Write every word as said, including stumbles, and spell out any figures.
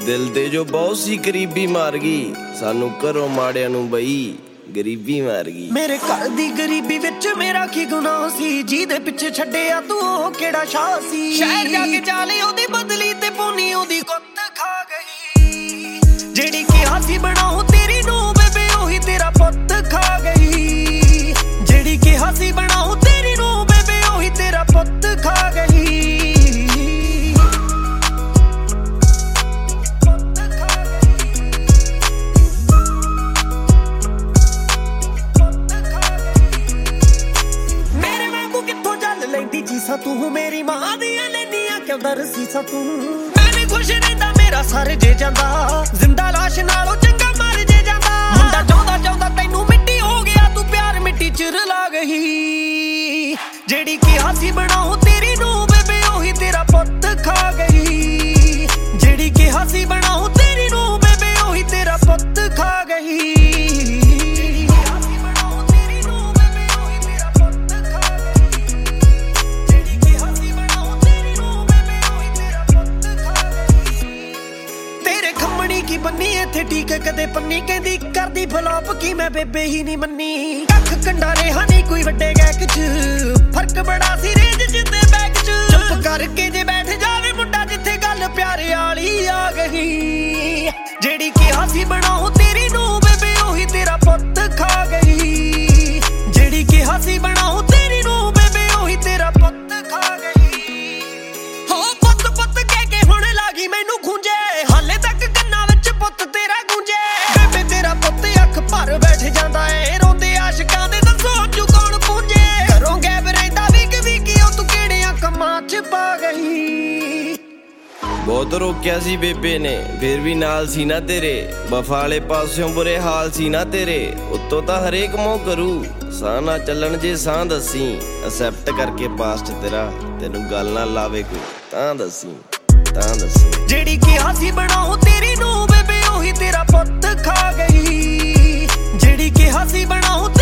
दिल ते जो बहुत सी गरीबी मार गई सानू घरों माड़िया नू बई गरीबी मार गई। मेरे घर दी गरीबी विच मेरा की गुनाह सी, जिहदे पिछे छड्डिया तू ओह केड़ा शाह सी। शहर जाके चाली ओदी बदली ते पोनी ओदी कुत्त खा गई। जेड़ी किहा सी बनाऊं तेरी नू बेबे ओही तेरा पुत्त खा गई। जेड़ी किहा सी बनाऊं तेरी नू बेबे ओही तेरा पुत्त खा गई। जीसा तू मेरी मां दियां नैनियां क्यों दरसीसा तू। मैं नहीं खुश रहंदा मेरा सर जे जांदा, जिंदा लाश नालों चंगा मर जे जांदा। मुंडा चाहुंदा चाहुंदा तैनू मिट्टी हो गया, तू प्यार मिट्टी च रला गई। जेड़ी किहा सी बनाऊं तेरी नू बेबे ओही तेरा पुत्त खा गई। जेड़ी किहा सी बनाऊं तेरी नू बेबे ओही तेरा पुत्त खा गई। की बन्नी इत्थे ठीक कदे पन्नी कहंदी करदी फ्लॉप की मैं बेबे ही नहीं मन्नी। कख कंडा रेहा नहीं कोई वड्डे गैक च, फर्क बड़ा सी रेंज च ते बैक च। चुप करके जे बैठ जावे मुंडा जिथे गल प्यारे वाली आ गई। जेड़ी किहा सी बनाऊं तेरी नू बेबे ओही तेरा पुत्त खा गई। जेड़ी किहा सी बनाऊं तेरी नू बेबे ओही तेरा पुत्त खा गई। हो पुत्त पुत्त कह के हुण लागी मैनू खूंजे, हाले तक पुत्त तेरा गूंजे। बेबे तेरा पुत्त अख भर बैठ जांदा ऐ, रोंदे आशिकां दे दसो अजू कौन पूंजे। घरों गैब रहिंदा वीक वीक ओ तू किहड़ियां कम्मां च पा गई। बहुत रोकिया सी बेबे ने फिर भी नाल सी ना तेरे, वफा वाले पासों बुरे हाल सी ना तेरे। उत्तों तां हरेक मोह करू साह ना चलन जे साह दसी, एक्सेप्ट करके पास्ट तेरा तेनू गल ना लावे कोई तां दसी तां दसी। जेड़ी किहा सी बनाऊं तेरी नू बेबे ओही तेरा पुत्त खा गई। जेड़ी किहा सी बनाऊं